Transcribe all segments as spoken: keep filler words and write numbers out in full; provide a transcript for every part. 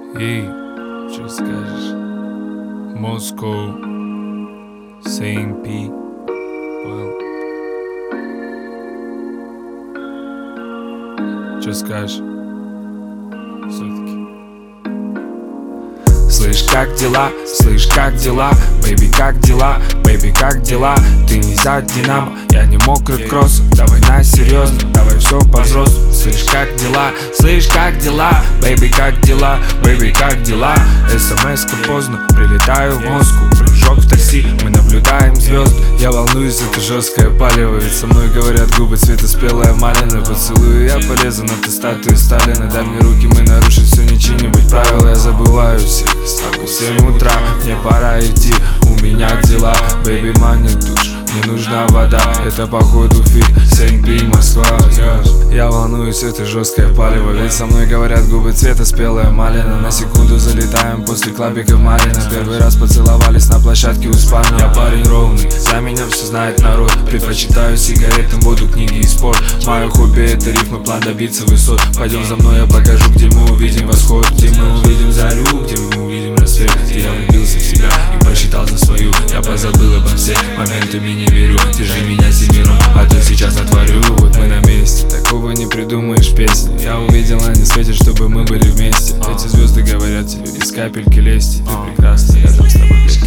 Эй, что скажешь? Москва, си эм пи, понял? Что скажешь? Все-таки. Слышь, как дела? Слышь, как дела? Бэйби, как дела? Бэйби, как дела? Ты не за Динамо, я не мокрый кросс. Давай на серьезно, давай все по-взрослому. Слышь, как дела? Слышь, как дела? Бэйби, как дела? Бэйби, как дела? СМС-ка поздно, прилетаю в Москву. Прыжок в такси, мы наблюдаем звезд. Я волнуюсь, это жесткое палево. Ведь со мной говорят губы цвета спелая малина. Поцелую, я полезу на ту статую Сталина. Дай мне руки, мы нарушим все, не чьи-нибудь правила. Я забываю всех, с тобой в семь утра. Мне пора идти, у меня дела. Бэйби, манит душ, мне нужна вода. Это походу фит, си эм пи, Москва. Я волнуюсь, это жесткое палево. Ведь со мной говорят губы цвета спелая малина. На секунду залетаем после клабика в Марина. Первый раз поцеловались на площадке у спальни. Я парень ровный, за меня все знает народ. Предпочитаю сигаретам воду, книги и спорт. Мое хобби это рифмы, план добиться высот. Пойдем за мной, я покажу, где мы увидим восход. Где мы увидим зарю, где мы увидим рассвет. Где я влюбился в себя и посчитал за свою. Я позабыл обо всех моментами, не верю. Держи меня семером, а то сейчас натворю. Вот мы на месте, такого не придумаешь песни. Я увидел, они светят, чтобы мы были вместе. Эти звезды говорят тебе из капельки лести. Ты прекрасна, рядом с тобой без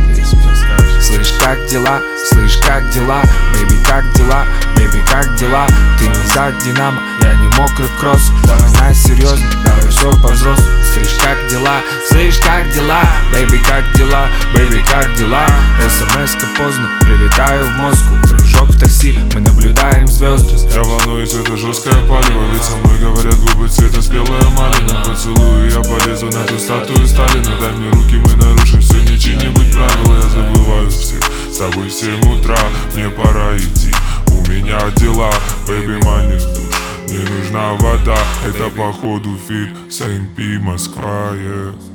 тебя. Слышь, как дела? Слышь, как дела? Бэйби, как дела? Бэйби, как дела? Ты не за Динамо, я не мокрый кросс. Давай на серьезно, давай все по-взрослому. Слышь, как дела? Слышь, как дела? Бэйби, как дела? Бэйби, как дела? СМС-ка поздно, прилетаю в Москву. Прыжок в такси, мы наблюдаем звезды. Я волнуюсь, это жесткое палево. Ведь со мной говорят губы цвета спелая малина. Поцелую, я полезу на ту статую Сталина. Дай мне руки, мы нарушим все, не чьи-нибудь правила. Я забываю всех, с тобой в семь утра. Мне пора идти, у меня дела. Бэйби, манит душ, мне нужна вода. Это походу фит, си эм пи, Москва, yeah.